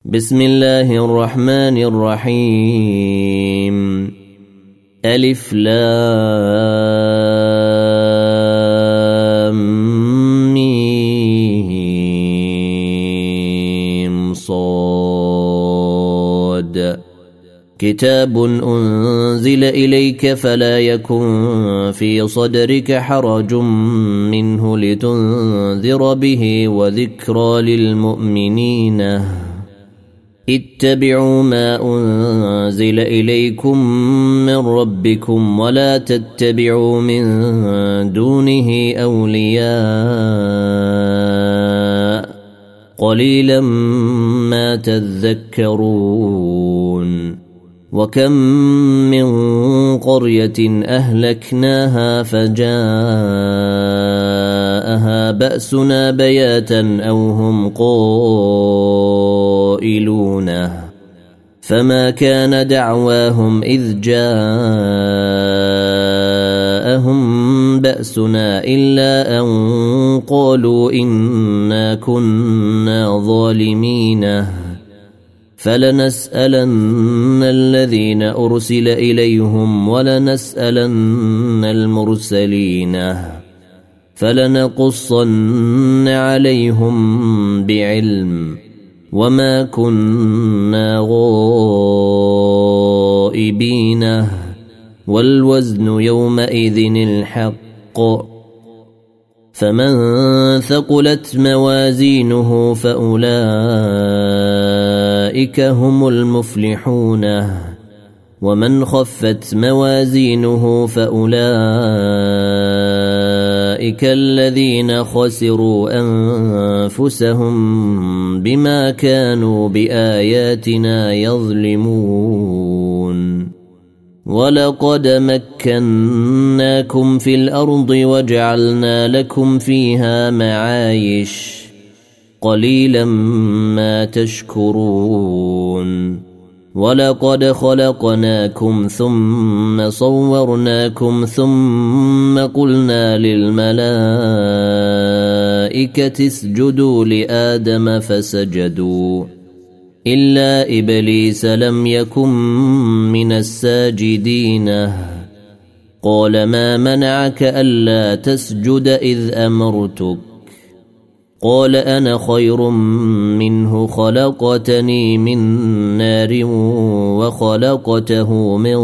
بسم الله الرحمن الرحيم. ألف لام ميم صاد. كتاب أنزل إليك فلا يكن في صدرك حرج منه لتنذر به وذكرى للمؤمنين. اتبعوا ما أنزل إليكم من ربكم ولا تتبعوا من دونه أولياء قليلا ما تذكرون. وكم من قرية أهلكناها فجاءها بأسنا بياتا أو هم قائلون فما كان دعواهم إذ جاءهم بأسنا إلا أن قالوا إنا كنا ظالمين فلنسألن الذين أرسل إليهم ولنسألن المرسلين فلنقصن عليهم بعلم وما كنا غائبين والوزن يومئذ الحق. فمن ثقلت موازينه فأولئك هم المفلحون ومن خفت موازينه فأولئك الذين خسروا أنفسهم بما كانوا بآياتنا يظلمون. ولقد مكناكم في الأرض وجعلنا لكم فيها معايش قليلا ما تشكرون. ولقد خلقناكم ثم صورناكم ثم قلنا للملائكة اسجدوا لآدم فسجدوا إلا إبليس لم يكن من الساجدين. قال ما منعك ألا تسجد إذ أمرتك؟ قال أنا خير منه خلقتني من نار وخلقته من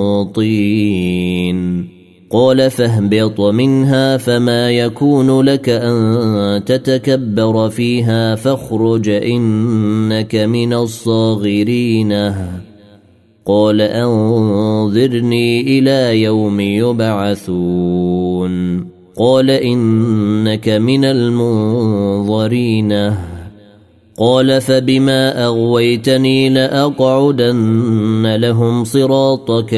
طين. قال فاهبط منها فما يكون لك أن تتكبر فيها فاخرج إنك من الصاغرين. قال أنظرني إلى يوم يبعثون. قال إنك من المنظرين. قال فبما أغويتني لأقعدن لهم صراطك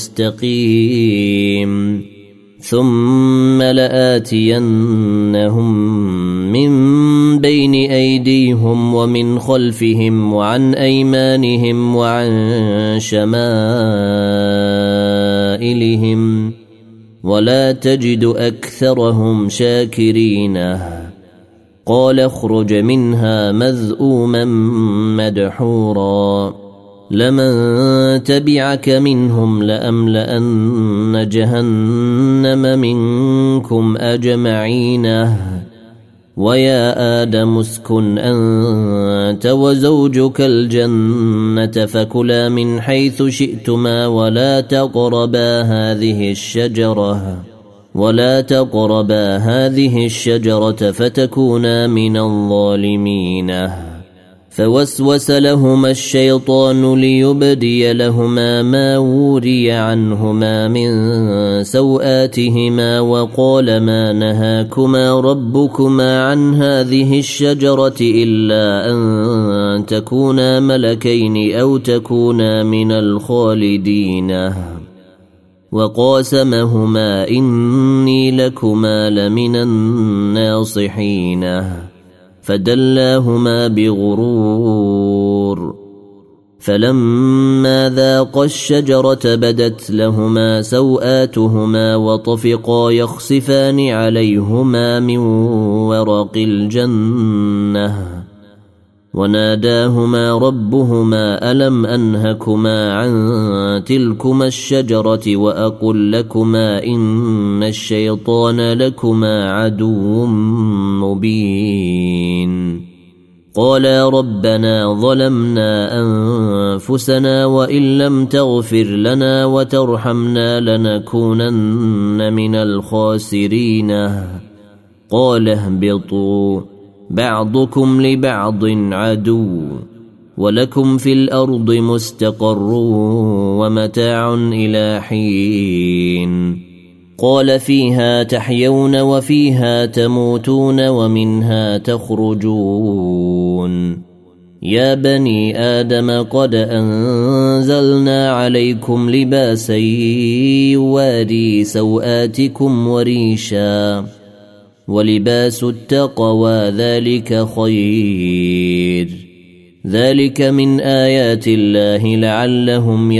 المستقيم ثم لآتينهم من بين أيديهم ومن خلفهم وعن أيمانهم وعن شمائلهم ولا تجد أكثرهم شاكرين. قال اخرج منها مذءوما مدحورا لمن تبعك منهم لأملأن جهنم منكم أجمعين. ويا آدم اسكن أنت وزوجك الجنة فكلا من حيث شئتما ولا تقربا هذه الشجرة فتكونا من الظالمين. فوسوس لهما الشيطان ليبدي لهما ما وري عنهما من سوآتهما وقال ما نهاكما ربكما عن هذه الشجرة إلا أن تكونا ملكين أو تكونا من الخالدين. وقاسمهما إني لكما لمن الناصحين فدلاهما بغرور. فلما ذاقا الشجرة بدت لهما سوآتهما وطفقا يخصفان عليهما من ورق الجنة وناداهما ربهما ألم أنهكما عن تلكما الشجرة وأقل لكما إن الشيطان لكما عدو مبين قالا ربنا ظلمنا أنفسنا وإن لم تغفر لنا وترحمنا لنكونن من الخاسرين قال اهبطوا بعضكم لبعض عدو ولكم في الأرض مستقر ومتاع إلى حين قال فيها تحيون وفيها تموتون ومنها تخرجون يا بني آدم قد أنزلنا عليكم لباسا يواري سوآتكم وريشا ولباس التقوى ذلك خير ذلك من آيات الله لعلهم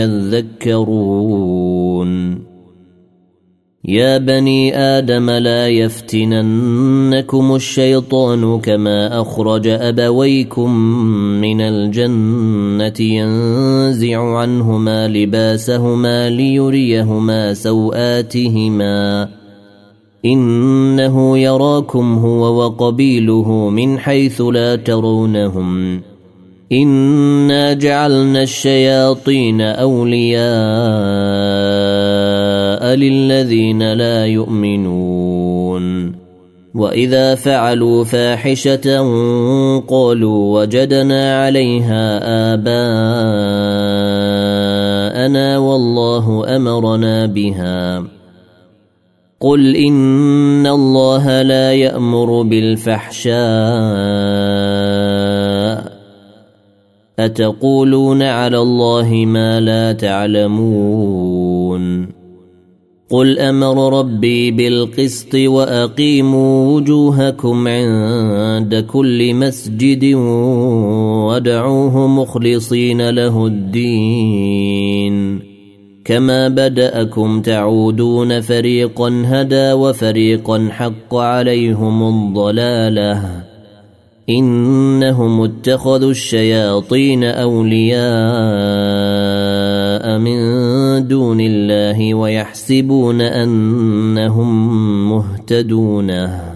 يذكرون يا بني آدم لا يفتننكم الشيطان كما أخرج أبويكم من الجنة ينزع عنهما لباسهما ليريهما سوآتهما إنه يراكم هو وقبيله من حيث لا ترونهم إنا جعلنا الشياطين أولياء للذين لا يؤمنون وإذا فعلوا فاحشة قالوا وجدنا عليها آباءنا والله أمرنا بها قل إن الله لا يأمر بالفحشاء أتقولون على الله ما لا تعلمون قل أمر ربي بالقسط وأقيموا وجوهكم عند كل مسجد وادعوه مخلصين له الدين كما بدأكم تعودون فريقا هدى وفريقا حق عليهم الضلالة إنهم اتخذوا الشياطين أولياء من دون الله ويحسبون أنهم مهتدون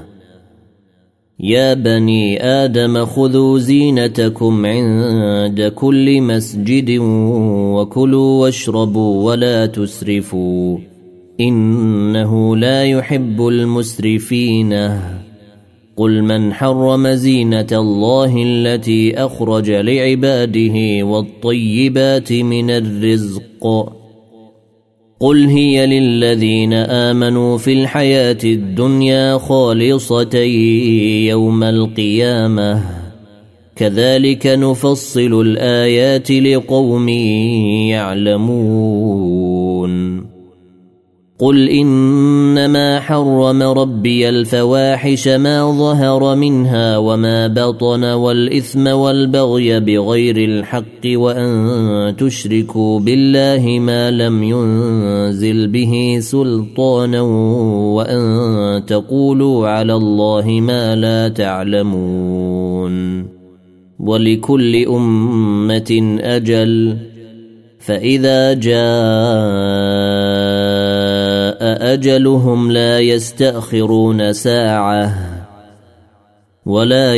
يا بني آدم خذوا زينتكم عند كل مسجد وكلوا واشربوا ولا تسرفوا إنه لا يحب المسرفين قل من حرم زينة الله التي أخرج لعباده والطيبات من الرزق قل هي للذين آمنوا في الحياة الدنيا خالصة يوم القيامة كذلك نفصل الآيات لقوم يعلمون قل إنما حرم ربي الفواحش ما ظهر منها وما بطن والإثم والبغي بغير الحق وأن تشركوا بالله ما لم ينزل به سلطانا وأن تقولوا على الله ما لا تعلمون ولكل أمة أجل فإذا جاء أجلهم لا يستأخرون ساعة ولا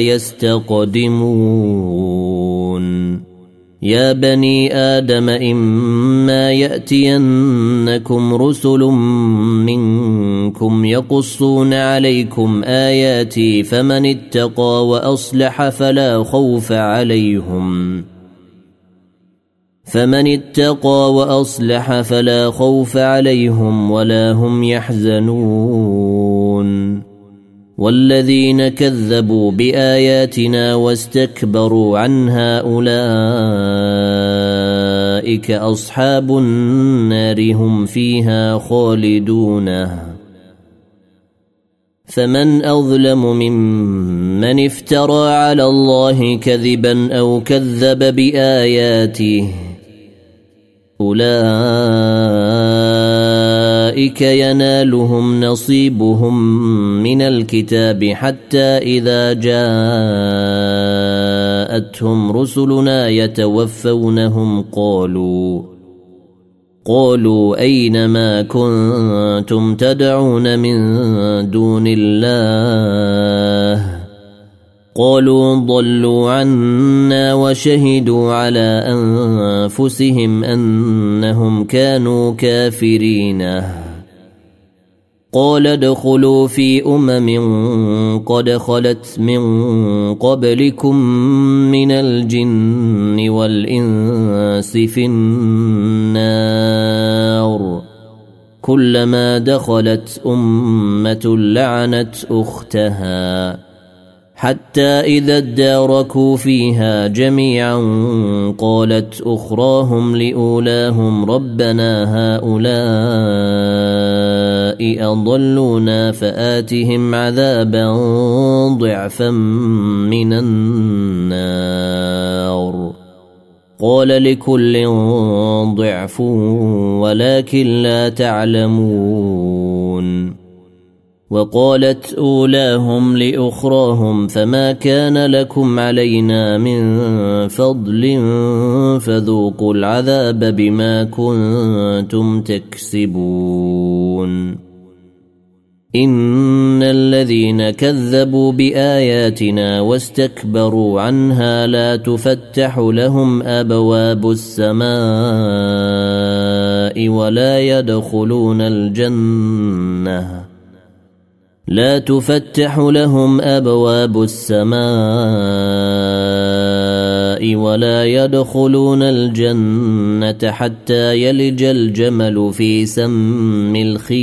يستقدمون يا بني آدم إما يأتينكم رسل منكم يقصون عليكم آياتي فمن اتقى وأصلح فلا خوف عليهم ولا هم يحزنون والذين كذبوا بآياتنا واستكبروا عنها أولئك أصحاب النار هم فيها خالدون فمن أظلم ممن افترى على الله كذبا أو كذب بآياته أولئك ينالهم نصيبهم من الكتاب حتى إذا جاءتهم رسلنا يتوفونهم قالوا أين ما كنتم تدعون من دون الله قالوا ضلوا عنا وشهدوا على أنفسهم أنهم كانوا كافرين قال ادخلوا في قد خلت من قبلكم من الجن والإنس في النار كلما دخلت أمة لعنت أختها حتى إذا اداركوا فيها جميعا قالت أخراهم لأولاهم ربنا هؤلاء أضلونا فآتهم عذابا ضعفا من النار قال لكل ضعف ولكن لا تعلمون وقالت أولاهم لأخراهم فما كان لكم علينا من فضل فذوقوا العذاب بما كنتم تكسبون إن الذين كذبوا بآياتنا واستكبروا عنها لا تفتح لهم أبواب السماء لا تفتح لهم أبواب السماء ولا يدخلون الجنة حتى يلج الجمل في سم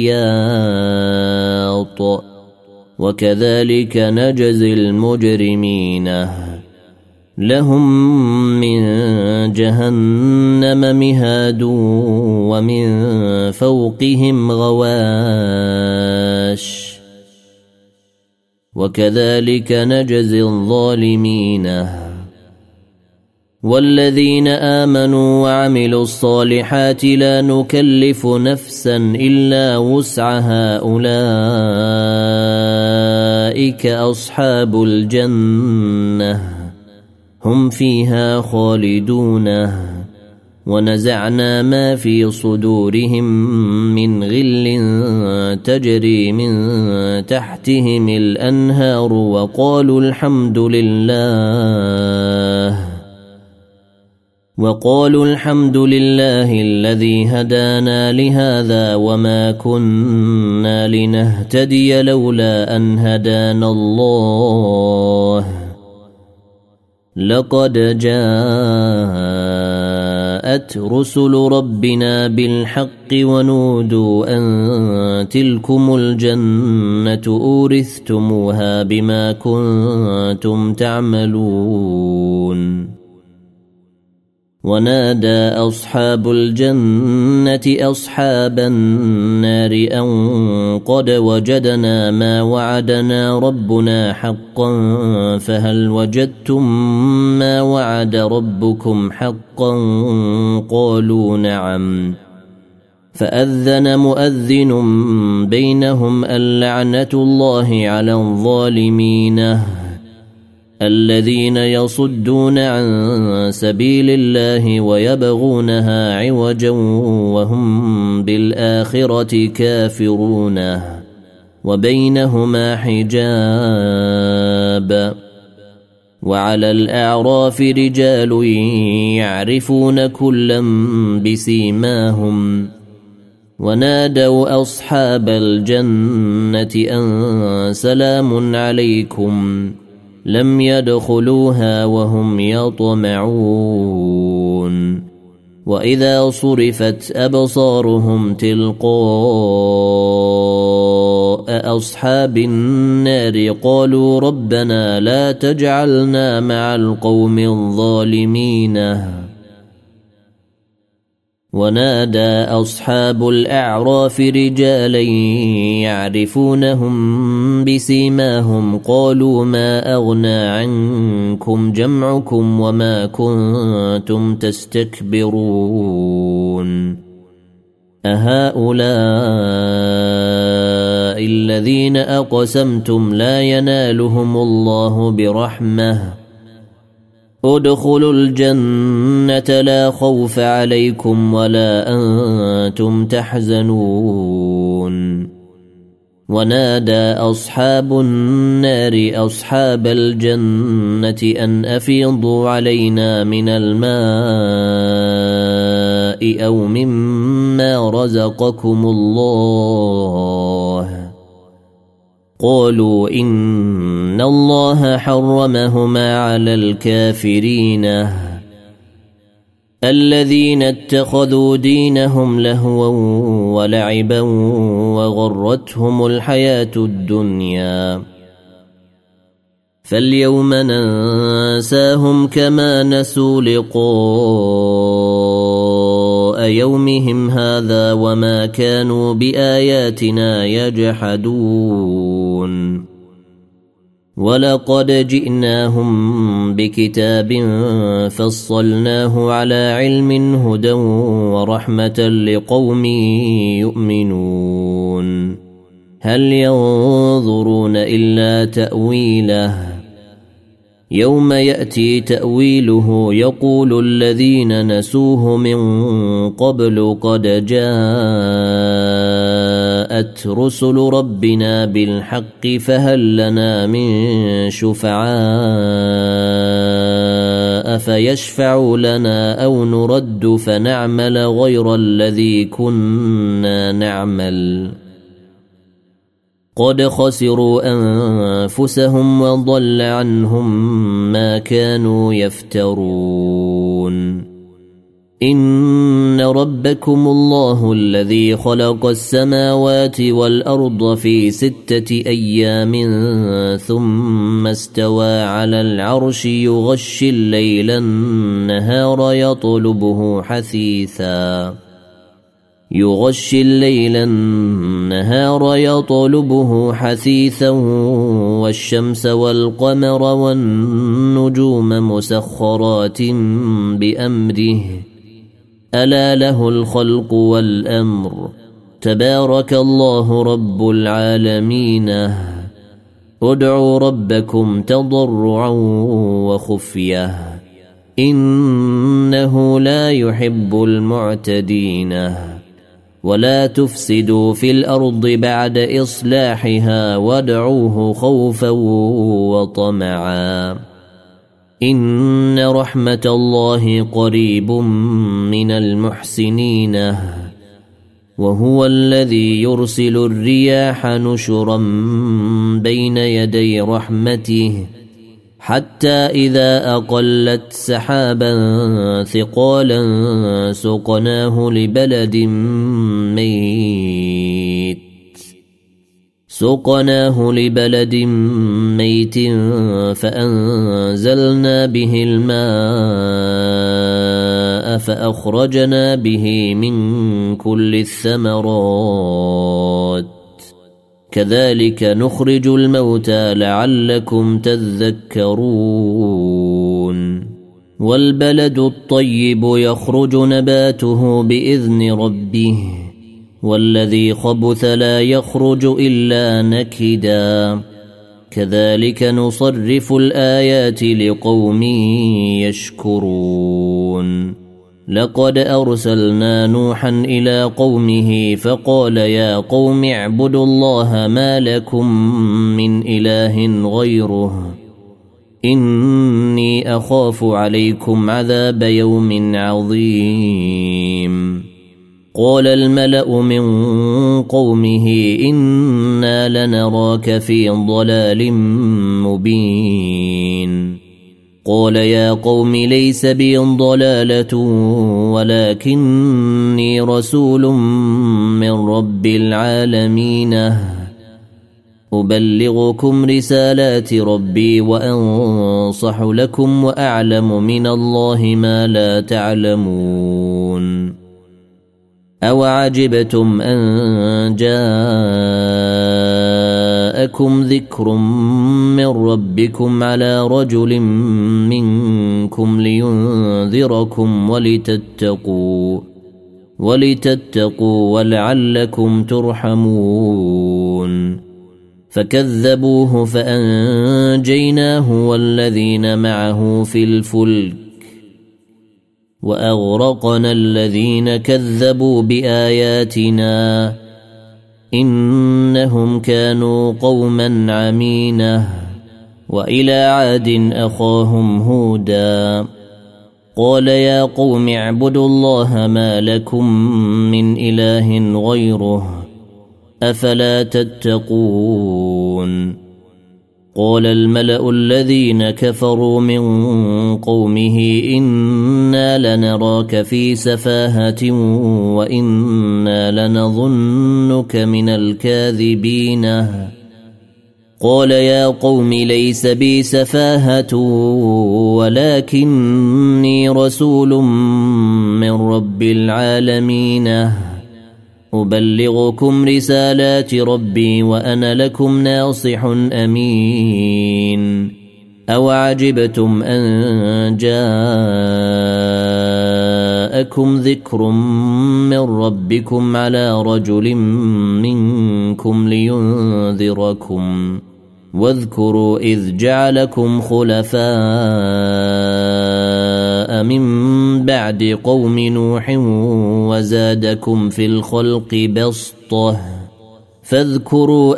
الخياط وكذلك نجزي المجرمين لهم من جهنم مهاد ومن فوقهم غواش وكذلك نجزي الظالمين والذين آمنوا وعملوا الصالحات لا نكلف نفسا إلا وسعها أولئك أصحاب الجنة هم فيها خالدون ونزعنا ما في صدورهم من غل تجري من تحتهم الأنهار وقالوا الحمد لله الذي هدانا لهذا وما كنا لنهتدي لولا أن هدانا الله لقد جاءت رسل ربنا بالحق ونودوا أن تلكم الجنة أورثتموها بما كنتم تعملون ونادى أصحاب الجنة أصحاب النار أن قد وجدنا ما وعدنا ربنا حقا فهل وجدتم ما وعد ربكم حقا قالوا نعم فأذن مؤذن بينهم اللعنة الله على الظالمين الذين يصدون عن سبيل الله ويبغونها عوجا وهم بالآخرة كافرون وبينهما حجاب وعلى الأعراف رجال يعرفون كلا بسيماهم ونادوا أصحاب الجنة أن سلام عليكم لم يدخلوها وهم يطمعون وإذا صرفت أبصارهم تلقاء أصحاب النار قالوا ربنا لا تجعلنا مع القوم الظالمين ونادى أصحاب الأعراف رجالا يعرفونهم بسيماهم قالوا ما أغنى عنكم جمعكم وما كنتم تستكبرون أهؤلاء الذين أقسمتم لا ينالهم الله برحمة ادخلوا الجنة لا خوف عليكم ولا أنتم تحزنون ونادى أصحاب النار أصحاب الجنة أن أفيضوا علينا من الماء أو مما رزقكم الله قالوا إن الله حرمهما على الكافرين الذين اتخذوا دينهم لهوا ولعبا وغرتهم الحياة الدنيا فاليوم ننساهم كما نسوا لقاء يومهم هذا وما كانوا بآياتنا يجحدون ولقد جئناهم بكتاب فصلناه على علم هدى ورحمة لقوم يؤمنون هل ينظرون إلا تأويله يوم يأتي تأويله يقول الذين نسوه من قبل قد جاءت رسل ربنا بالحق فهل لنا من شفعاء فيشفعوا لنا أو نرد فنعمل غير الذي كنا نعمل قد خسروا أنفسهم وضل عنهم ما كانوا يفترون إن ربكم الله الذي خلق السماوات والأرض في 6 أيام ثم استوى على العرش يغشي الليل النهار يطلبه حثيثا والشمس والقمر والنجوم مسخرات بأمره ألا له الخلق والأمر تبارك الله رب العالمين ادعوا ربكم تضرعا وخفية إنه لا يحب المعتدين ولا تفسدوا في الأرض بعد إصلاحها وادعوه خوفا وطمعا إن رحمة الله قريب من المحسنين وهو الذي يرسل الرياح نشرا بين يدي رحمته حتى إذا أقلت سحابا ثقالا سقناه لبلد ميت فأنزلنا به الماء فأخرجنا به من كل الثمرات كذلك نخرج الموتى لعلكم تذكرون والبلد الطيب يخرج نباته بإذن ربه والذي خبث لا يخرج إلا نكدا كذلك نصرف الآيات لقوم يشكرون لقد أرسلنا نوحا إلى قومه فقال يا قوم اعبدوا الله ما لكم من إله غيره إني أخاف عليكم عذاب يوم عظيم قال الملأ من قومه إنا لنراك في ضلال مبين قال يا قوم ليس بي ضلالة ولكني رسول من رب العالمين أبلغكم رسالات ربي وأنصح لكم وأعلم من الله ما لا تعلمون أوعجبتم أن جاءكم ذكر من ربكم على رجل منكم لينذركم ولتتقوا ولعلكم ترحمون فكذبوه فأنجيناه والذين معه في الفلك وأغرقنا الذين كذبوا بآياتنا إنهم كانوا قوما عمين. وإلى عاد أخاهم هودا قال يا قوم اعبدوا الله ما لكم من إله غيره أفلا تتقون. قال الملأ الذين كفروا من قومه إنا لنراك في سفاهة وإنا لنظنك من الكاذبين. قال يا قوم ليس بي سفاهة ولكني رسول من رب العالمين أبلغكم رسالات ربي وأنا لكم ناصح أمين. أوعجبتم أن جاءكم ذكر من ربكم على رجل منكم لينذركم واذكروا إذ جعلكم خلفاء من بعد قوم نوح وزادكم في الخلق بسطة فاذكروا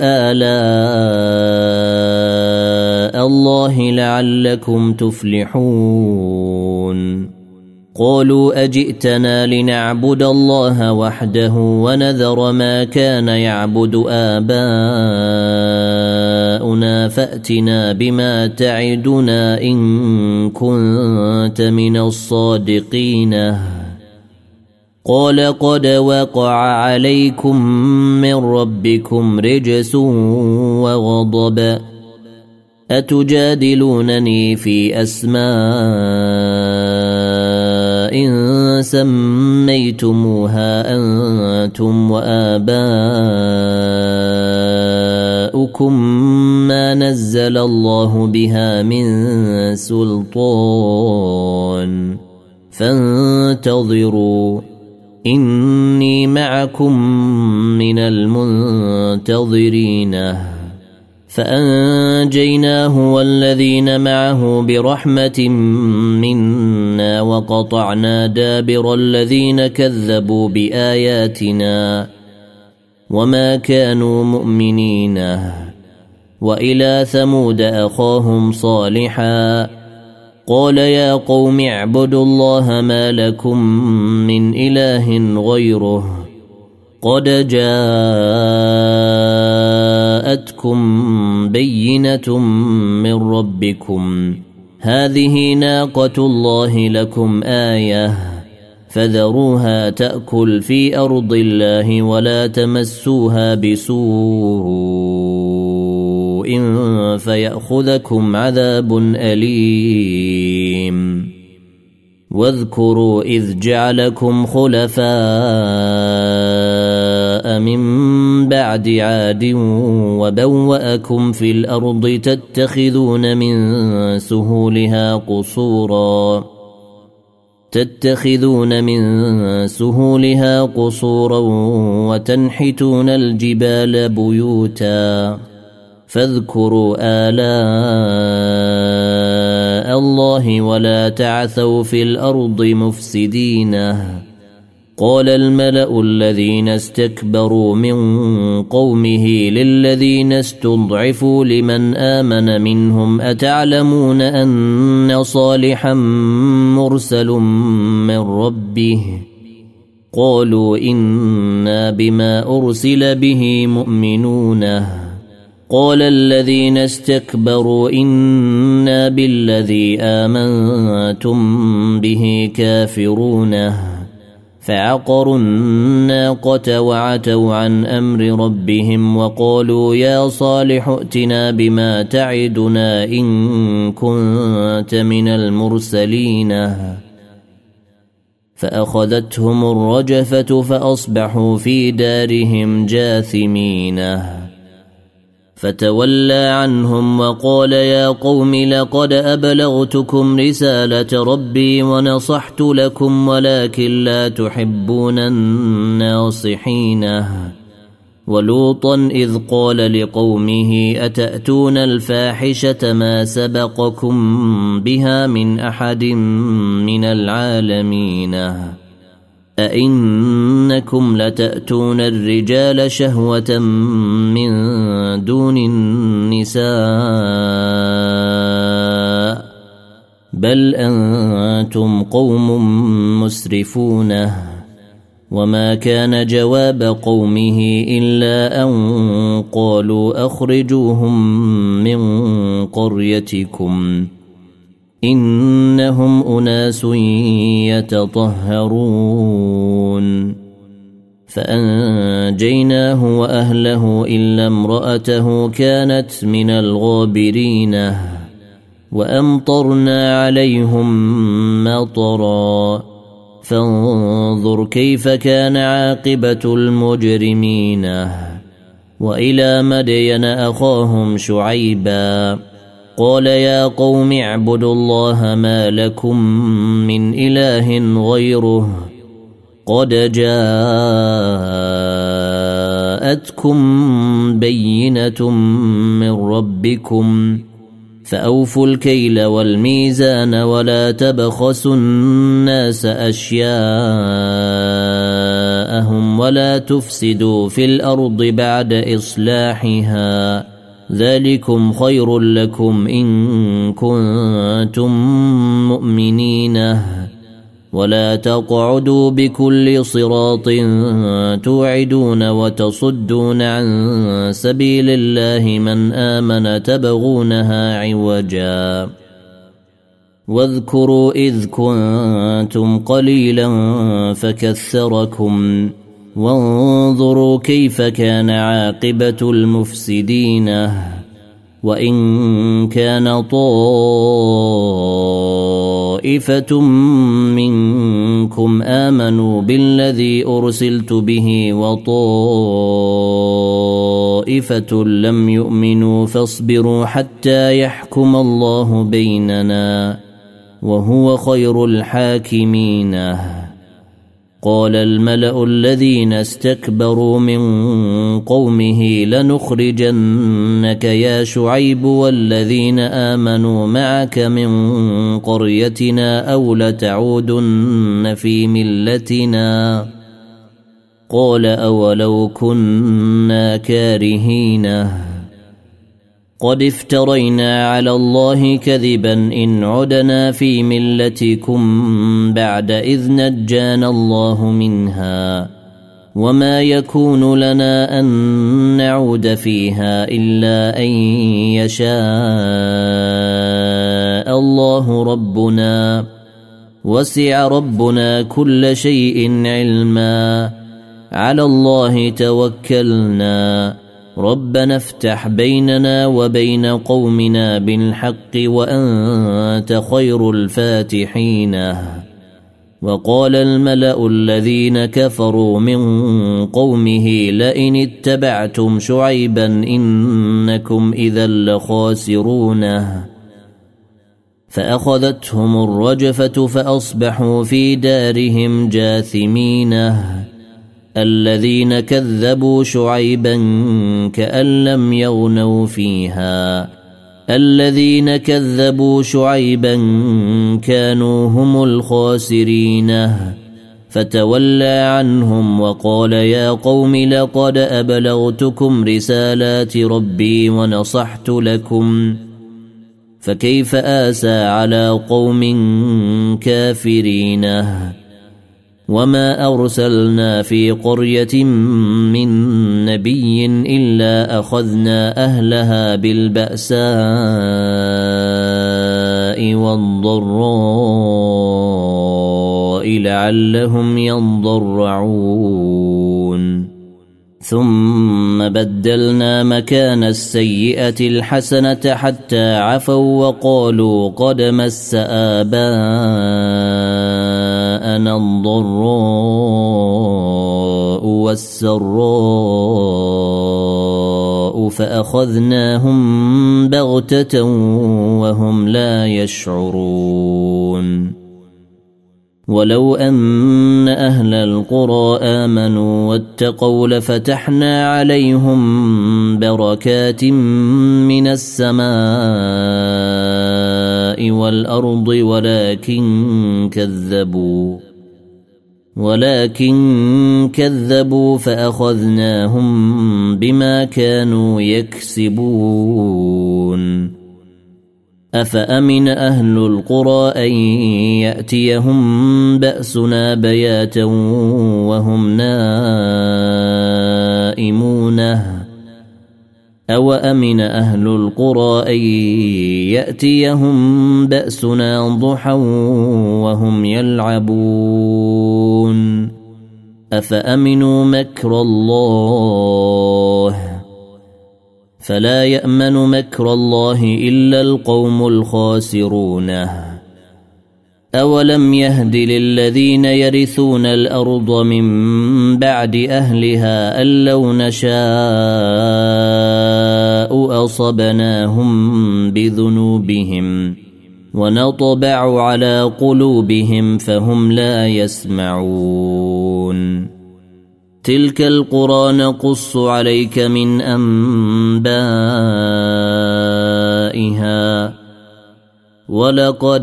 آلاء الله لعلكم تفلحون. قالوا أجئتنا لنعبد الله وحده ونذر ما كان يعبد آباؤنا فأتنا بما تعدنا إن كنت من الصادقين. قال قد وقع عليكم من ربكم رجس وغضب أتجادلونني في أسماء سميتموها أنتم وآباؤكم ما نزل الله بها من سلطان فانتظروا إني معكم من المنتظرين. فأنجيناه والذين معه برحمة منا وقطعنا دابر الذين كذبوا بآياتنا وما كانوا مؤمنين. وإلى ثمود أخاهم صالحا قال يا قوم اعبدوا الله ما لكم من إله غيره قد جاءتكم بينة من ربكم هذه ناقة الله لكم آية فذروها تأكل في أرض الله ولا تمسوها بسوء فيأخذكم عذاب أليم. واذكروا إذ جعلكم خلفاء من بعد عاد وبوأكم في الأرض تتخذون من سهولها قصورا وتنحتون الجبال بيوتا فاذكروا آلاء الله ولا تعثوا في الأرض مفسدين. قال الملأ الذين استكبروا من قومه للذين استضعفوا لمن آمن منهم أتعلمون أن صالحا مرسل من ربه قالوا إنا بما أرسل به مؤمنون. قال الذين استكبروا إنا بالذي آمنتم به كافرون فعقروا الناقة وعتوا عن أمر ربهم وقالوا يا صالح ائتنا بما تعدنا إن كنت من المرسلين. فأخذتهم الرجفة فأصبحوا في دارهم جاثمين. فتولى عنهم وقال يا قوم لقد أبلغتكم رسالة ربي ونصحت لكم ولكن لا تحبون الناصحين. ولوطا إذ قال لقومه أتأتون الفاحشة ما سبقكم بها من أحد من العالمين أئنكم لتأتون الرجال شهوة من دون النساء بل أنتم قوم مسرفون وما كان جواب قومه إلا أن قالوا أخرجوهم من قريتكم إنهم أناس يتطهرون فأنجيناه وأهله إلا امرأته كانت من الغابرين وأمطرنا عليهم مطرا فانظر كيف كان عاقبة المجرمين وإلى مدين أخاهم شعيبا قال يا قوم اعبدوا الله ما لكم من إله غيره قد جاءتكم بينة من ربكم فأوفوا الكيل والميزان ولا تبخسوا الناس أشياءهم ولا تفسدوا في الأرض بعد إصلاحها ذلكم خير لكم إن كنتم مؤمنين ولا تقعدوا بكل صراط توعدون وتصدون عن سبيل الله من آمن تبغونها عوجا واذكروا إذ كنتم قليلا فكثركم وانظروا كيف كان عاقبة المفسدين وإن كان طائفة منكم آمنوا بالذي أرسلت به وطائفة لم يؤمنوا فاصبروا حتى يحكم الله بيننا وهو خير الحاكمين قال الملأ الذين استكبروا من قومه لنخرجنك يا شعيب والذين آمنوا معك من قريتنا أو لتعودن في ملتنا قال أولو كنا كارهين قد افترينا على الله كذبا إن عدنا في ملتكم بعد إذ نجانا الله منها وما يكون لنا أن نعود فيها إلا أن يشاء الله ربنا وسع ربنا كل شيء علما على الله توكلنا ربنا افتح بيننا وبين قومنا بالحق وأنت خير الفاتحين وقال الملأ الذين كفروا من قومه لئن اتبعتم شعيبا إنكم إذا لخاسرون فأخذتهم الرجفة فأصبحوا في دارهم جاثمين الذين كذبوا شعيبا كأن لم يغنوا فيها الذين كذبوا شعيبا كانوا هم الخاسرين فتولى عنهم وقال يا قوم لقد أبلغتكم رسالات ربي ونصحت لكم فكيف آسى على قوم كافرين وما أرسلنا في قرية من نبي إلا أخذنا أهلها بالبأساء والضراء لعلهم يضرعون ثم بدلنا مكان السيئة الحسنة حتى عفوا وقالوا قد مس آباءنا الضراء والسراء فأخذناهم بغتة وهم لا يشعرون ولو أن أهل القرى آمنوا واتقوا لفتحنا عليهم بركات من السماء والأرض ولكن كذبوا فأخذناهم بما كانوا يكسبون أفأمن أهل القرى أن يأتيهم بأسنا بياتا وهم نائمون أو أمن أهل القرى أن يأتيهم بأسنا ضحى وهم يلعبون أفأمنوا مكر الله فلا يأمن مكر الله إلا القوم الخاسرون أولم يهد للذين يرثون الأرض من بعد أهلها أن لو نشاء أصبناهم بذنوبهم ونطبع على قلوبهم فهم لا يسمعون تلك القرى نقص عليك من أنبائها ولقد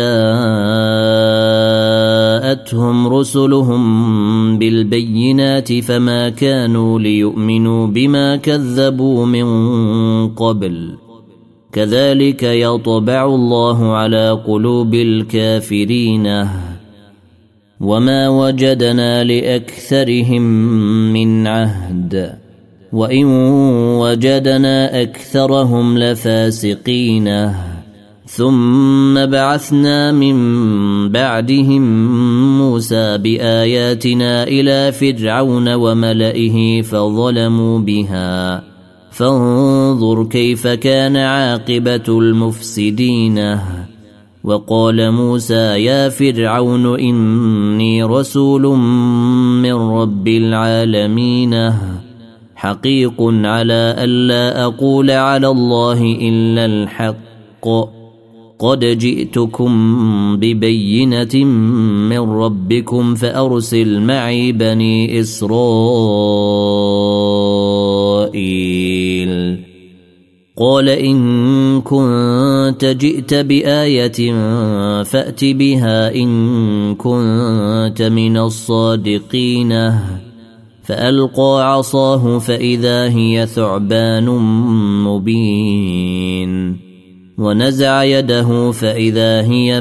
جاءتهم رسلهم بالبينات فما كانوا ليؤمنوا بما كذبوا من قبل كذلك يطبع الله على قلوب الكافرين وما وجدنا لأكثرهم من عهد وإن وجدنا أكثرهم لفاسقين ثم بعثنا من بعدهم موسى بآياتنا إلى فرعون وملئه فظلموا بها فانظر كيف كان عاقبة المفسدين وقال موسى يا فرعون إني رسول من رب العالمين حقيق على ألا أقول على الله إلا الحق قد جئتكم ببينة من ربكم فأرسل معي بني إسرائيل قال إن كنت جئت بآية فأت بها إن كنت من الصادقين فألقى عصاه فإذا هي ثعبان مبين ونزع يده فإذا هي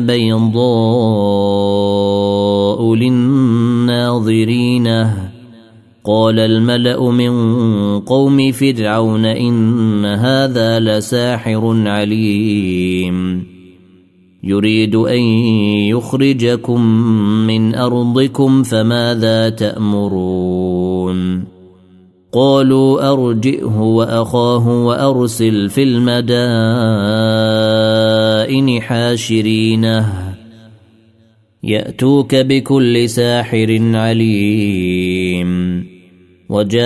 بيضاء للناظرين قال الملأ من قوم فرعون إن هذا لساحر عليم يريد أن يخرجكم من أرضكم فماذا تأمرون قالوا أرجئه وأخاه وأرسل في المدائن حاشرين يأتوك بكل ساحر عليم وجاء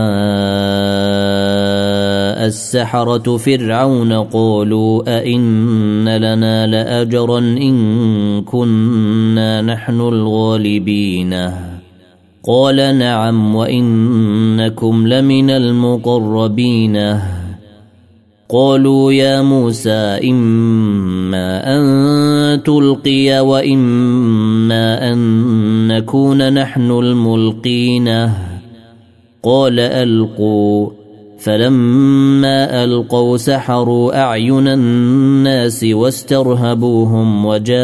السحرة فرعون قالوا أئن لنا لأجرا إن كنا نحن الغالبين قال نعم وإنكم لمن المقربين قالوا يا موسى إما أن تلقي وإما أن نكون نحن الملقين قال ألقوا فلما ألقوا سحروا أعين الناس واسترهبوهم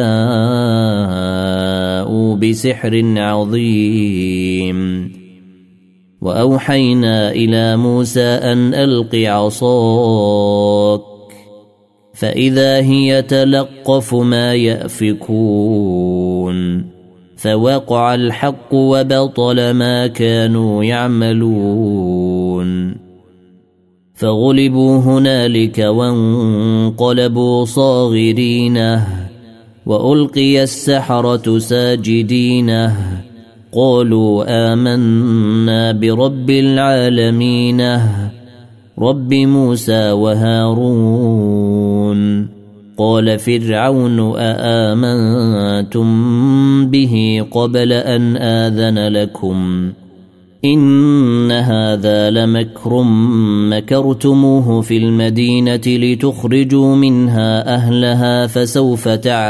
وجاءوا بسحر عظيم وأوحينا إلى موسى أن ألق عصاك فإذا هي تلقف ما يأفكون فوقع الحق وبطل ما كانوا يعملون فغلبوا هنالك وانقلبوا صاغرين وألقي السحرة ساجدين قالوا آمنا برب العالمين رب موسى وهارون قال فرعون أآمنتم به قبل أن آذن لكم إن هذا لمكر مكرتموه في المدينة لتخرجوا منها أهلها فسوف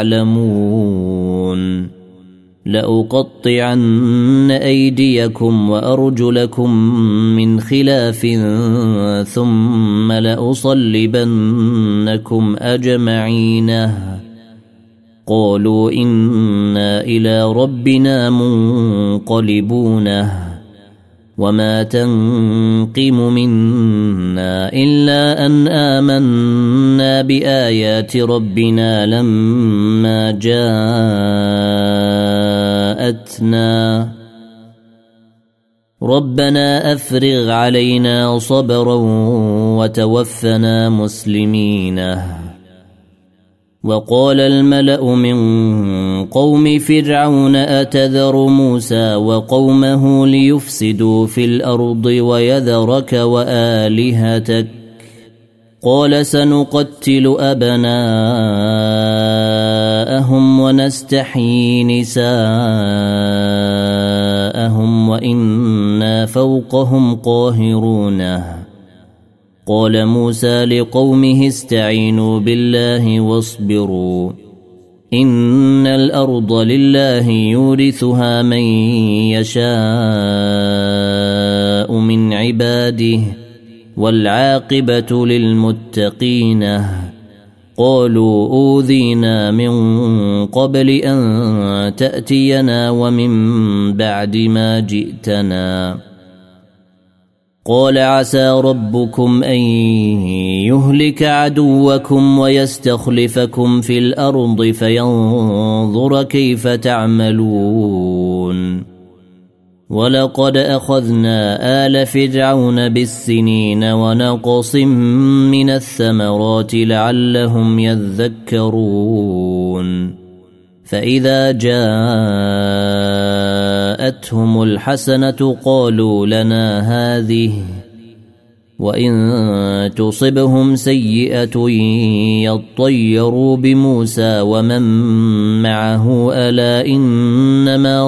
تعلمون لأقطعن أيديكم وأرجلكم من خلاف ثم لأصلبنكم أجمعين قالوا إنا إلى ربنا منقلبون وما تنقم منا إلا أن آمنا بآيات ربنا لما جاءتنا ربنا أفرغ علينا صبرا وتوفنا مسلمين. وقال الملأ من قوم فرعون أتذر موسى وقومه ليفسدوا في الأرض ويذرك وآلهتك قال سنقتل أبناءهم ونستحيي نساءهم وإنا فوقهم قاهرون. قال موسى لقومه استعينوا بالله واصبروا إن الأرض لله يورثها من يشاء من عباده والعاقبة للمتقين. قالوا أوذينا من قبل أن تأتينا ومن بعد ما جئتنا قال عسى ربكم أن يهلك عدوكم ويستخلفكم في الأرض فينظر كيف تعملون. ولقد أخذنا آل فرعون بالسنين ونقص من الثمرات لعلهم يذكرون. فإذا جاءتهم الحسنة قالوا لنا هذه وإن تصبهم سيئة يطيروا بموسى ومن معه ألا إنما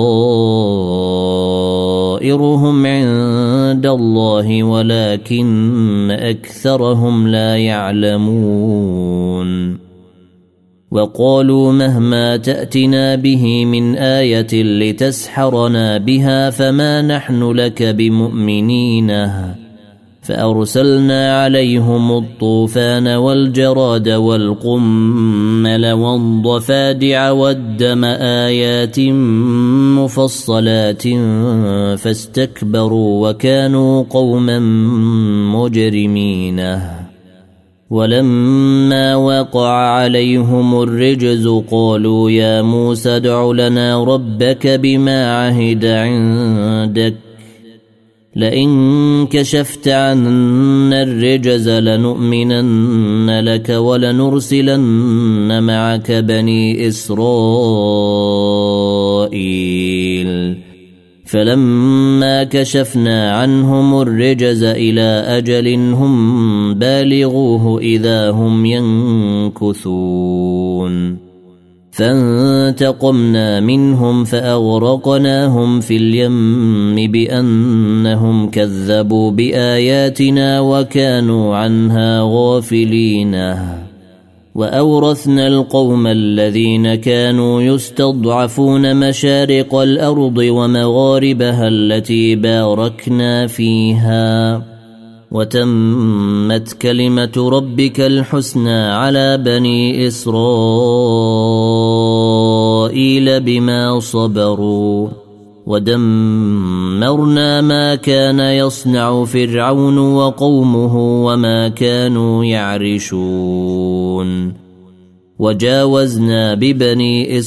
طائرهم عند الله ولكن أكثرهم لا يعلمون. وقالوا مهما تأتنا به من آية لتسحرنا بها فما نحن لك بمؤمنين. فأرسلنا عليهم الطوفان والجراد والقمل والضفادع والدم آيات مفصلات فاستكبروا وكانوا قوما مجرمين. ولما وقع عليهم الرجز قالوا يا موسى ادع لنا ربك بما عهد عندك لئن كشفت عنا الرجز لنؤمنن لك ولنرسلن معك بني إسرائيل. فلما كشفنا عنهم الرجز إلى أجل هم بالغوه إذا هم ينكثون. فانتقمنا منهم فأغرقناهم في اليم بأنهم كذبوا بآياتنا وكانوا عنها غافلين. وأورثنا القوم الذين كانوا يستضعفون مشارق الأرض ومغاربها التي باركنا فيها وتمت كلمة ربك الحسنى على بني إسرائيل بما صبروا ودمرنا ما كان يصنع فرعون وقومه وما كانوا يعرشون. وجاوزنا ببني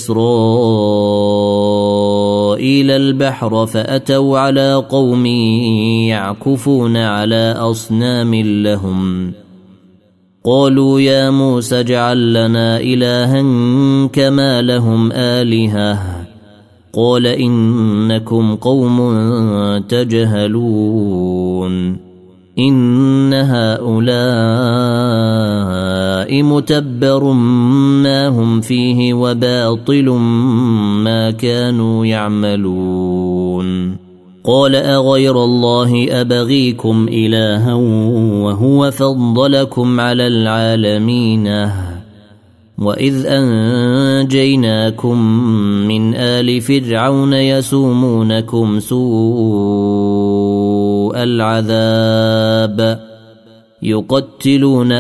إسرائيل البحر فأتوا على قوم يعكفون على أصنام لهم قالوا يا موسى اجعل لنا إلها كما لهم آلهة قال إنكم قوم تجهلون. إن هؤلاء متبر ما هم فيه وباطل ما كانوا يعملون قال أغير الله أبغيكم إلها وهو فضلكم على العالمين وإذ أنجيناكم من آل فرعون يسومونكم سوء العذاب يقتلون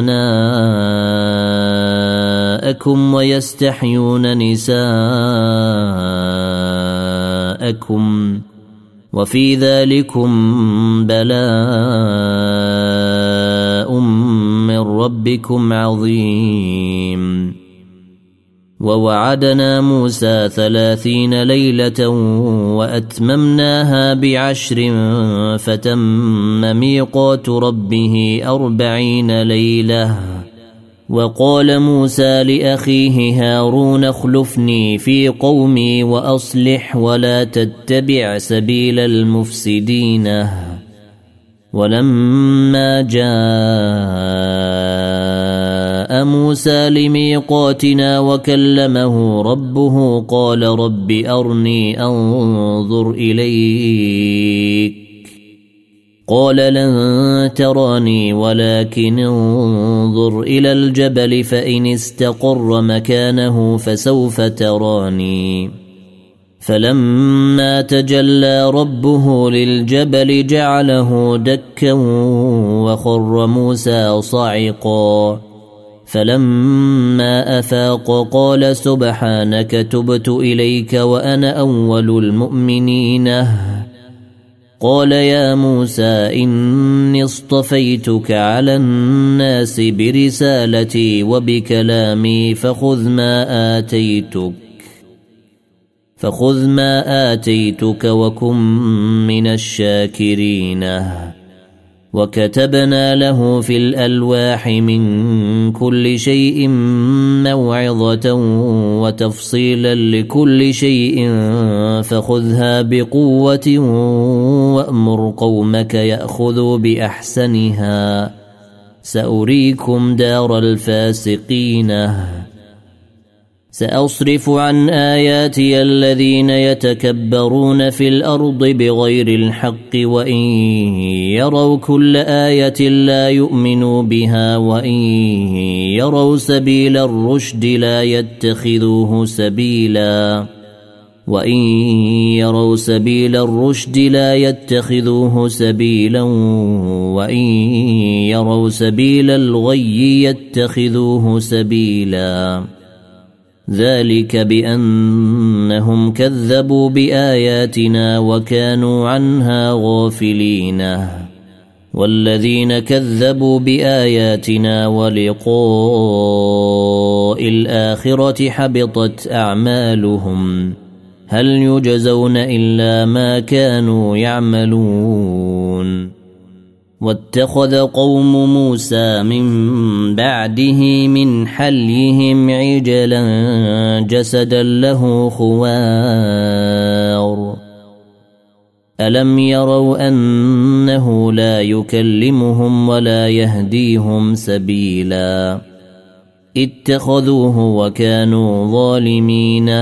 أبناءكم ويستحيون نساءكم وفي ذلكم بلاء من ربكم عظيم ووعدنا موسى 30 ليلة وأتممناها ب10 فتم ميقات ربه 40 ليلة وقال موسى لأخيه هارون اخلفني في قومي وأصلح ولا تتبع سبيل المفسدين ولما جاء موسى لميقاتنا وكلمه ربه قال رب أرني أنظر إليك قال لن تراني ولكن انظر إلى الجبل فإن استقر مكانه فسوف تراني فلما تجلى ربه للجبل جعله دكا وخر موسى صعقا فلما أفاق قال سبحانك تبت إليك وأنا أول المؤمنين قال يا موسى إني اصطفيتك على الناس برسالتي وبكلامي فخذ ما آتيتك وكن من الشاكرين وكتبنا له في الألواح من كل شيء موعظة وتفصيلا لكل شيء فخذها بقوة وأمر قومك يأخذوا بأحسنها سأريكم دار الفاسقين سأصرف عن آياتي الذين يتكبرون في الأرض بغير الحق وإن يروا كل آية لا يؤمنوا بها وإن يروا سبيل الرشد لا يتخذوه سبيلا وإن يروا سبيل الغي يتخذوه سبيلا ذلك بأنهم كذبوا بآياتنا وكانوا عنها غافلين والذين كذبوا بآياتنا ولقاء الآخرة حبطت أعمالهم هل يجزون إلا ما كانوا يعملون واتخذ قوم موسى من بعده من حليهم عجلا جسدا له خوار ألم يروا أنه لا يكلمهم ولا يهديهم سبيلا اتخذوه وكانوا ظالمين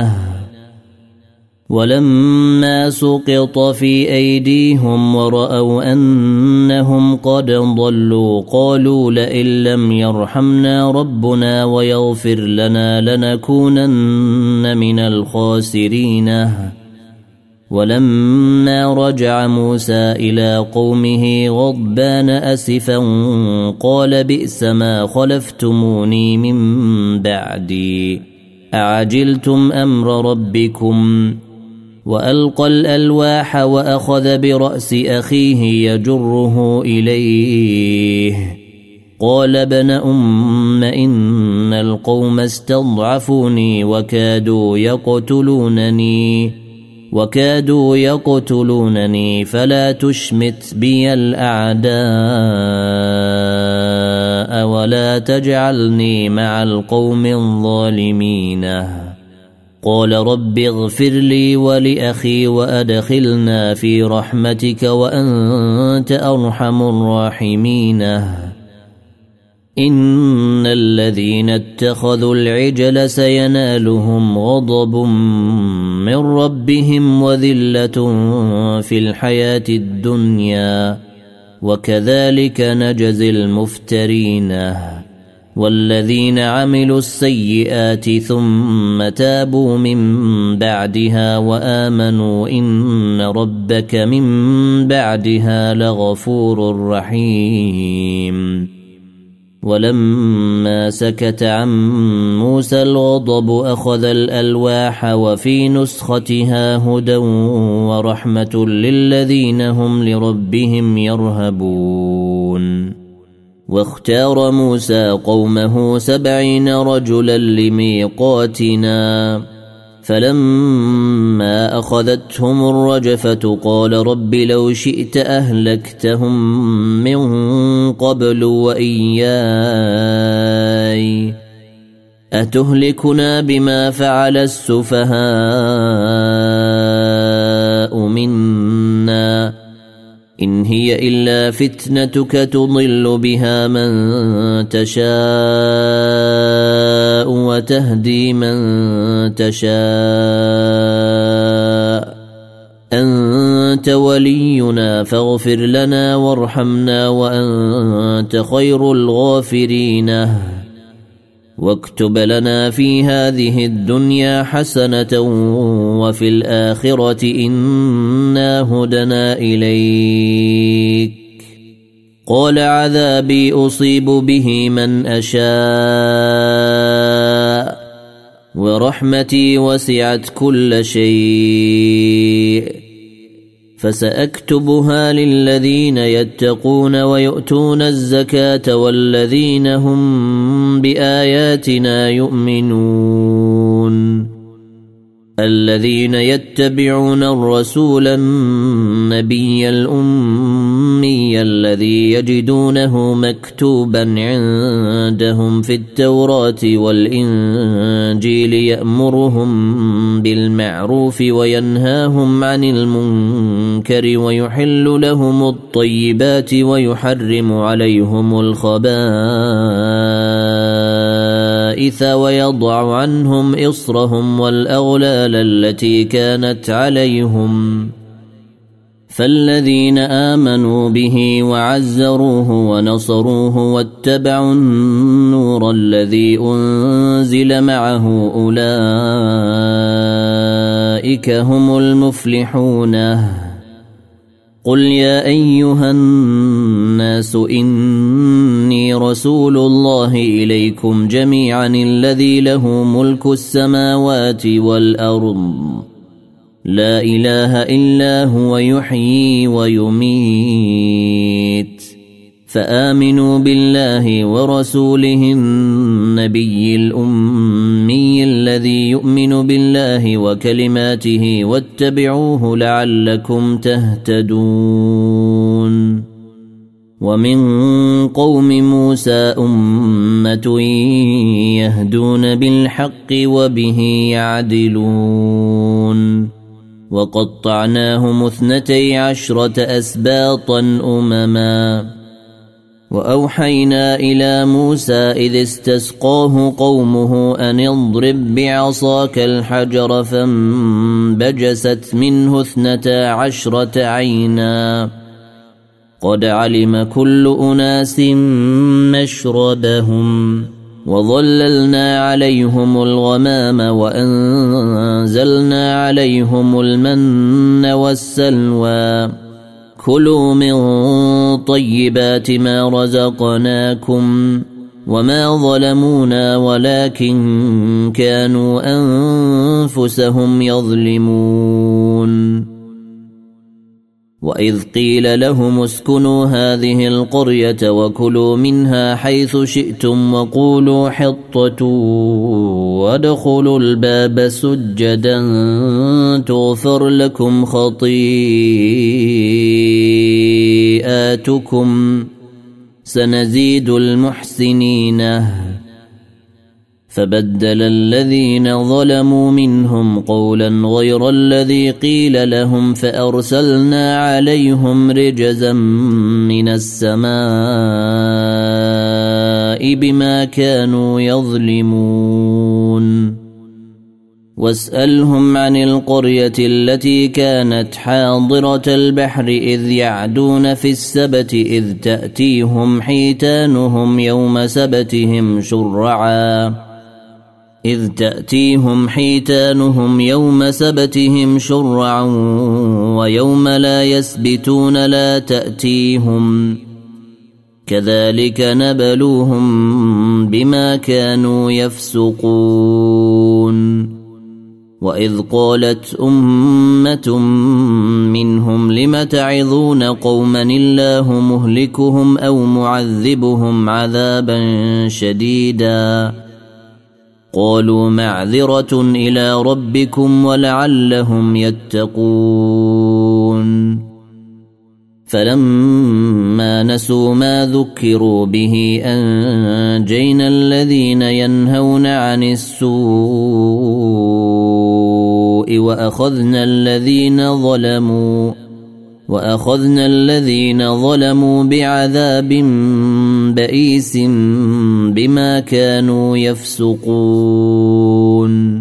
ولما سقط في أيديهم ورأوا أنهم قد ضلوا قالوا لئن لم يرحمنا ربنا ويغفر لنا لنكونن من الخاسرين ولما رجع موسى إلى قومه غضبان أسفا قال بئس ما خلفتموني من بعدي أعجلتم أمر ربكم وألقى الألواح وأخذ برأس أخيه يجره إليه قال ابن أم إن القوم استضعفوني وكادوا يقتلونني فلا تشمت بي الأعداء ولا تجعلني مع القوم الظالمين قال رب اغفر لي ولأخي وأدخلنا في رحمتك وأنت أرحم الراحمين إن الذين اتخذوا العجل سينالهم غضب من ربهم وذلة في الحياة الدنيا وكذلك نجزي المفترين والذين عملوا السيئات ثم تابوا من بعدها وآمنوا إن ربك من بعدها لغفور رحيم ولما سكت عن موسى الغضب أخذ الألواح وفي نسختها هدى ورحمة للذين هم لربهم يرهبون واختار موسى قومه 70 رجلا لميقاتنا فلما أخذتهم الرجفة قال رب لو شئت أهلكتهم من قبل وإياي أتهلكنا بما فعل السفهاء منا إن هي إلا فتنتك تضل بها من تشاء وتهدي من تشاء أنت ولينا فاغفر لنا وارحمنا وأنت خير الغافرين واكتب لنا في هذه الدنيا حسنة وفي الآخرة إنا هدنا إليك قال عذابي أصيب به من أشاء ورحمتي وسعت كل شيء فسأكتبها للذين يتقون ويؤتون الزكاة والذين هم بآياتنا يؤمنون الذين يتبعون الرسول النبي الأمي الذي يجدونه مكتوبا عندهم في التوراة والإنجيل يأمرهم بالمعروف وينهاهم عن المنكر ويحل لهم الطيبات ويحرم عليهم الخبائث ويضع عنهم إصرهم والأغلال التي كانت عليهم فالذين آمنوا به وعزروه ونصروه واتبعوا النور الذي أنزل معه أولئك هم المفلحون قل يا أيها الناس إني رسول الله إليكم جميعا الذي له ملك السماوات والأرض لا إله إلا هو يحيي ويميت فآمنوا بالله ورسوله النبي الأمي الذي يؤمن بالله وكلماته واتبعوه لعلكم تهتدون ومن قوم موسى أمة يهدون بالحق وبه يعدلون وقطعناهم 12 أسباطا أمما وأوحينا إلى موسى إذ استسقاه قومه أن اضرب بعصاك الحجر فانبجست منه 12 عينا قد علم كل أناس مشربهم وظللنا عليهم الغمام وأنزلنا عليهم المن والسلوى كلوا من طيبات ما رزقناكم وما ظلمونا ولكن كانوا أنفسهم يظلمون وإذ قيل لهم اسكنوا هذه القرية وكلوا منها حيث شئتم وقولوا حطة وادخلوا الباب سجدا تغفر لكم خطيئاتكم سنزيد المحسنين فبدل الذين ظلموا منهم قولا غير الذي قيل لهم فأرسلنا عليهم رجزا من السماء بما كانوا يظلمون واسألهم عن القرية التي كانت حاضرة البحر إذ يعدون في السبت إذ تأتيهم حيتانهم يوم سبتهم شرعا ويوم لا يسبتون لا تأتيهم كذلك نبلوهم بما كانوا يفسقون وإذ قالت أمة منهم لم تعظون قوما الله مهلكهم أو معذبهم عذابا شديدا قالوا معذرة إلى ربكم ولعلهم يتقون فلما نسوا ما ذكروا به أنجينا الذين ينهون عن السوء وأخذنا الذين ظلموا بعذاب بئيس بما كانوا يفسقون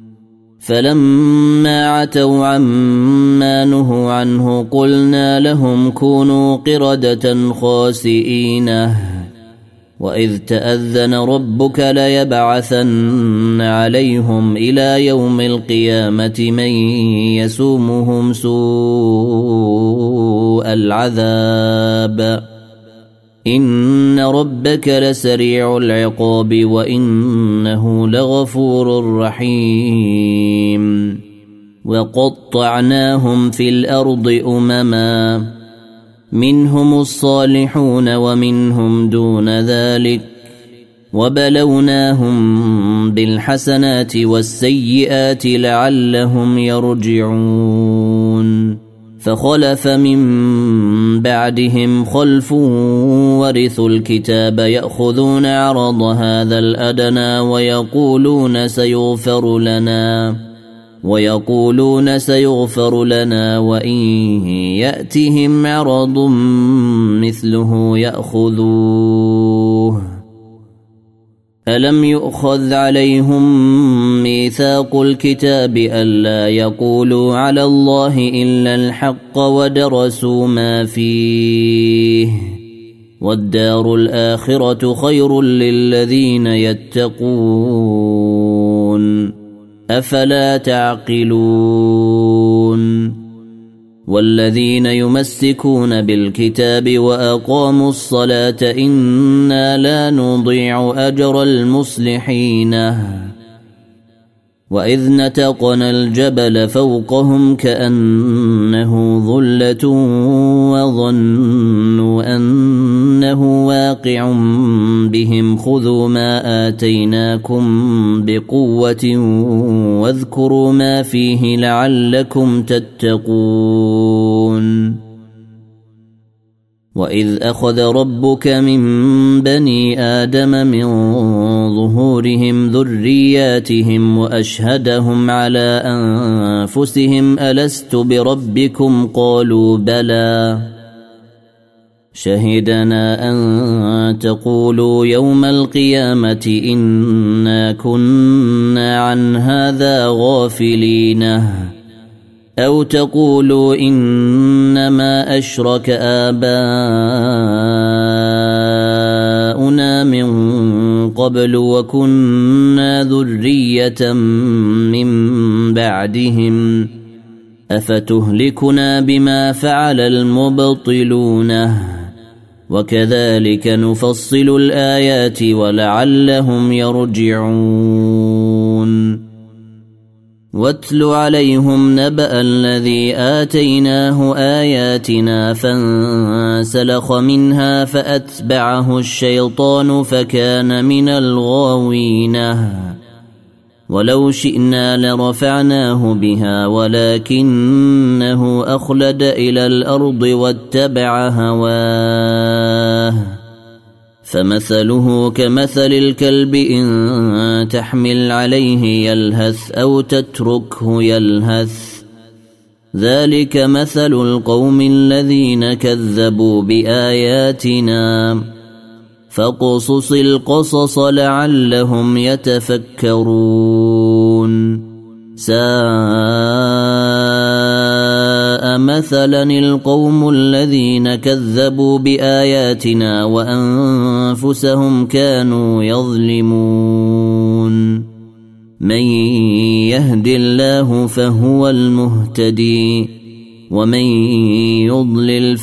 فلما عتوا عما نهوا عنه قلنا لهم كونوا قردة خاسئين وإذ تأذن ربك ليبعثن عليهم إلى يوم القيامة من يسومهم سوء العذاب إن ربك لسريع العقاب وإنه لغفور رحيم وقطعناهم في الأرض أمما منهم الصالحون ومنهم دون ذلك وبلوناهم بالحسنات والسيئات لعلهم يرجعون فخلف من بعدهم خلف ورثوا الكتاب يأخذون عرض هذا الأدنى ويقولون سيغفر لنا وإن يأتهم عرض مثله يأخذوه ألم يؤخذ عليهم ميثاق الكتاب ألا يقولوا على الله إلا الحق ودرسوا ما فيه والدار الآخرة خير للذين يتقون أفلا تعقلون والذين يمسكون بالكتاب وأقاموا الصلاة إنا لا نضيع أجر المصلحين وإذ نتقنا الجبل فوقهم كأنه ظلة وظنوا أنه واقع بهم خذوا ما آتيناكم بقوة واذكروا ما فيه لعلكم تتقون وإذ أخذ ربك من بني آدم من ظهورهم ذرياتهم وأشهدهم على أنفسهم ألست بربكم قالوا بلى شهدنا أن تقولوا يوم القيامة إنا كنا عن هذا غافلين أو تقولوا إنما أشرك آباؤنا من قبل وكنا ذرية من بعدهم أفتهلكنا بما فعل المبطلون وكذلك نفصل الآيات ولعلهم يرجعون واتل عليهم نبأ الذي آتيناه آياتنا فانسلخ منها فأتبعه الشيطان فكان من الغاوين ولو شئنا لرفعناه بها ولكنه أخلد إلى الأرض واتبع هواه فمثله كمثل الكلب إن تحمل عليه يلهث أو تتركه يلهث ذلك مثل القوم الذين كذبوا بآياتنا فاقصص القصص لعلهم يتفكرون ساء مثلا القوم الذين كذبوا بآياتنا وأنفسهم كانوا يظلمون من يهد الله فهو المهتدي ومن يضلل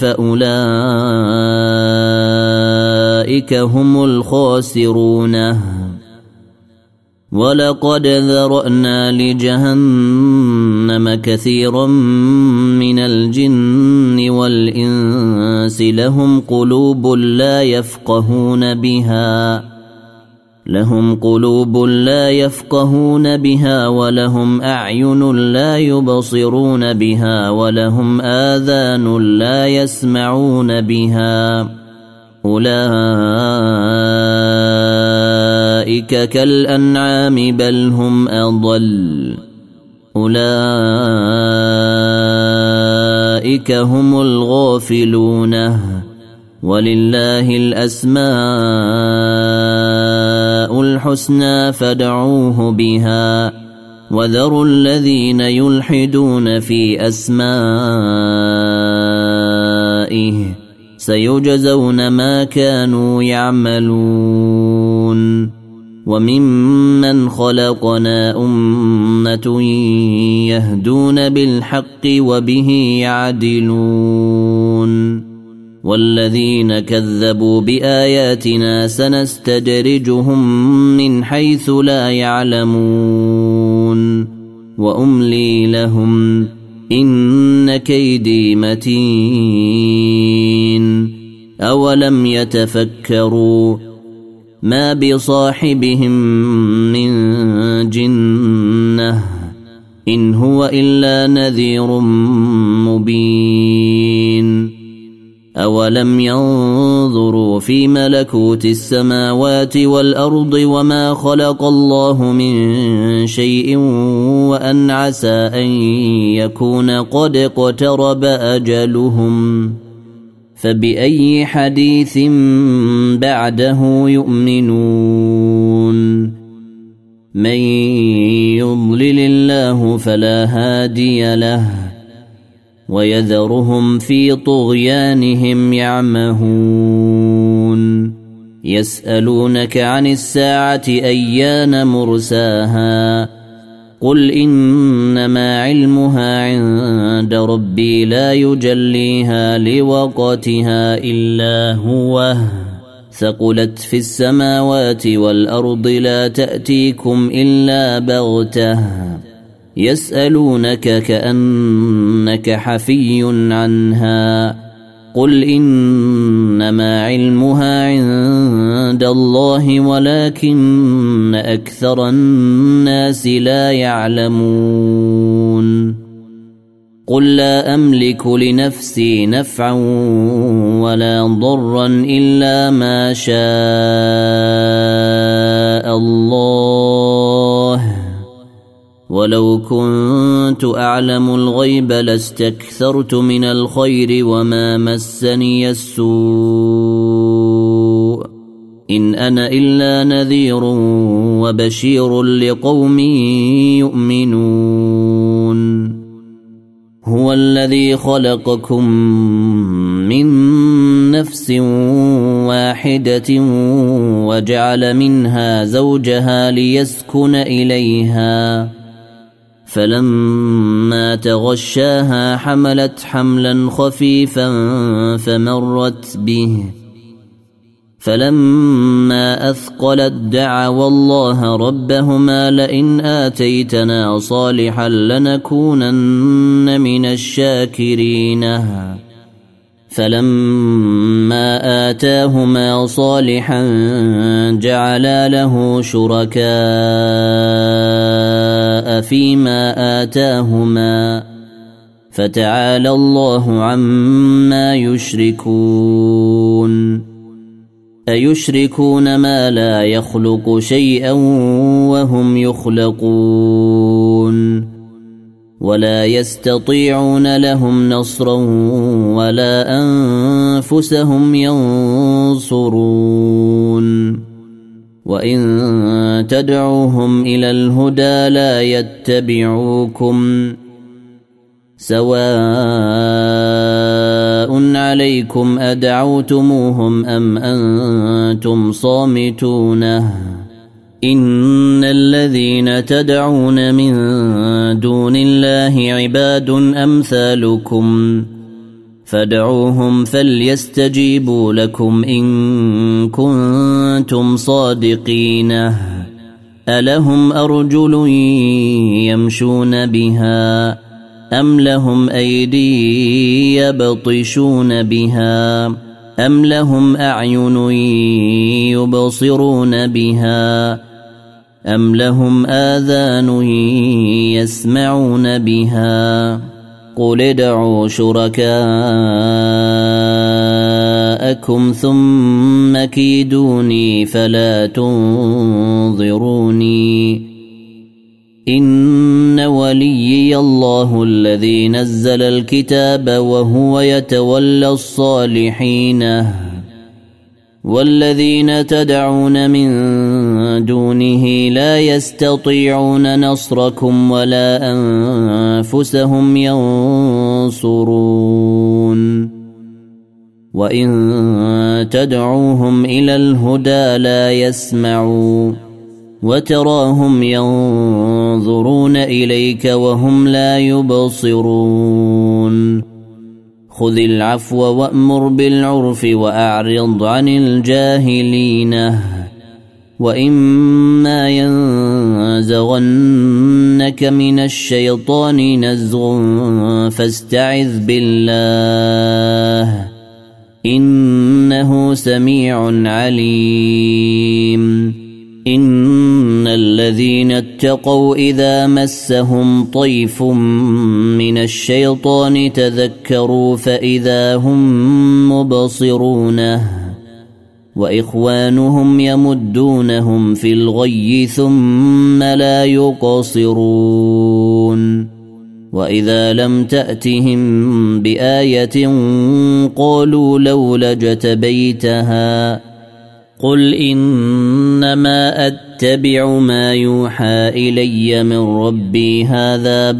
فأولئك هم الخاسرون ولقد ذرأنا لجهنم كثيرا من الجن والإنس لهم قلوب لا يفقهون بها ولهم أعين لا يبصرون بها ولهم آذان لا يسمعون بها أولئك كالأنعام بل هم أضل أولئك هم الغافلون ولله الأسماء الحسنى فادعوه بها وذروا الذين يلحدون في أسمائه سيجزون ما كانوا يعملون وممن خلقنا أمة يهدون بالحق وبه يعدلون والذين كذبوا بآياتنا سنستدرجهم من حيث لا يعلمون وأملي لهم إن كيدي متين أولم يتفكروا ما بصاحبهم من جنة إن هو إلا نذير مبين أولم ينظروا في ملكوت السماوات والأرض وما خلق الله من شيء وأن عسى أن يكون قد اقترب أجلهم فبأي حديث بعده يؤمنون من يضلل الله فلا هادي له ويذرهم في طغيانهم يعمهون يسألونك عن الساعة أيان مرساها قل إنما علمها عند ربي لا يجليها لوقتها إلا هو ثقلت في السماوات والأرض لا تأتيكم إلا بغتة يسألونك كأنك حفي عنها قل إنما علمها عند الله ولكن أكثر الناس لا يعلمون قل لا أملك لنفسي نفعا ولا ضرا إلا ما شاء الله ولو كنت أعلم الغيب لاستكثرت من الخير وما مسني السوء إن أنا إلا نذير وبشير لقوم يؤمنون هو الذي خلقكم من نفس واحدة وجعل منها زوجها ليسكن إليها فلما تغشاها حملت حملا خفيفا فمرت به فلما أثقلت دعوا الله ربهما لئن آتيتنا صالحا لنكونن من الشاكرين فلما آتاهما صالحا جعلا له شركاء فيما آتاهما فتعالى الله عما يشركون أيشركون ما لا يخلق شيئا وهم يخلقون ولا يستطيعون لهم نصرا ولا أنفسهم ينصرون وإن تدعوهم إلى الهدى لا يتبعوكم سواء عليكم أدعوتموهم أم أنتم صامتون إن الذين تدعون من دون الله عباد أمثالكم فادعوهم فليستجيبوا لكم إن كنتم صادقين ألهم أرجل يمشون بها أم لهم أيدي يبطشون بها أم لهم أعين يبصرون بها أم لهم آذان يسمعون بها قل ادعوا شركاءكم ثم كيدوني فلا تنظروني إن وليي الله الذي نزل الكتاب وهو يتولى الصالحين والذين تدعون من دونه لا يستطيعون نصركم ولا أنفسهم ينصرون وإن تدعوهم إلى الهدى لا يسمعوا وتراهم ينظرون إليك وهم لا يبصرون خذ العفو وأمر بالعرف وأعرض عن الجاهلين وإما ينزغنك من الشيطان نزغ فاستعذ بالله إنه سميع عليم إن الذين اتقوا إذا مسهم طيف من الشيطان تذكروا فإذا هم مبصرون وإخوانهم يمدونهم في الغي ثم لا يقصرون وإذا لم تأتهم بآية قالوا لولا اجتبيتها قل إنما أتبع ما يوحى إلي من ربي هذا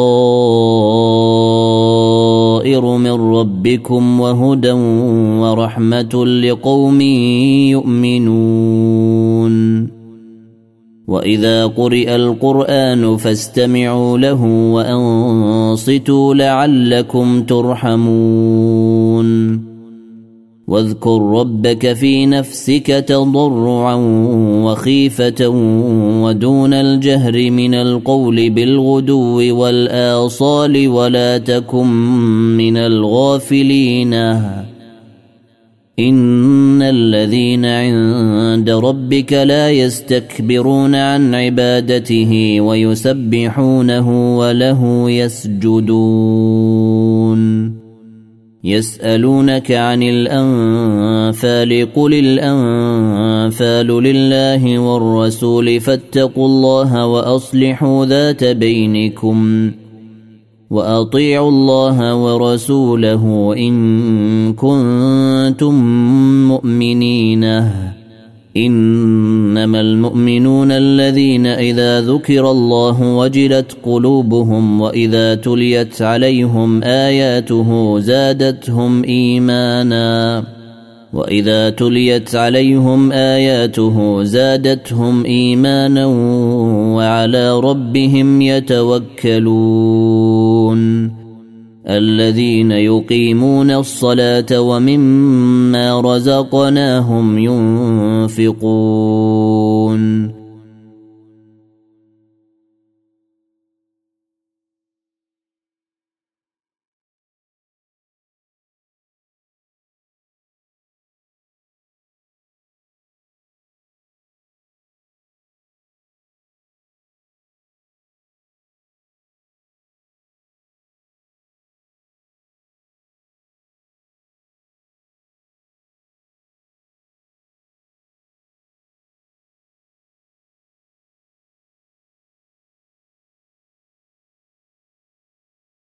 بصائر من ربكم وهدى ورحمة لقوم يؤمنون وإذا قرئ القرآن فاستمعوا له وأنصتوا لعلكم ترحمون واذكر ربك في نفسك تضرعا وخيفة ودون الجهر من القول بالغدو والآصال ولا تكن من الغافلين إن الذين عند ربك لا يستكبرون عن عبادته ويسبحونه وله يسجدون يسألونك عن الأنفال قل الأنفال لله والرسول فاتقوا الله وأصلحوا ذات بينكم وأطيعوا الله ورسوله إن كنتم مؤمنين إنما المؤمنون الذين إذا ذكر الله وجلت قلوبهم وإذا تليت عليهم آياته زادتهم إيمانا وعلى ربهم يتوكلون الذين يقيمون الصلاة ومما رزقناهم ينفقون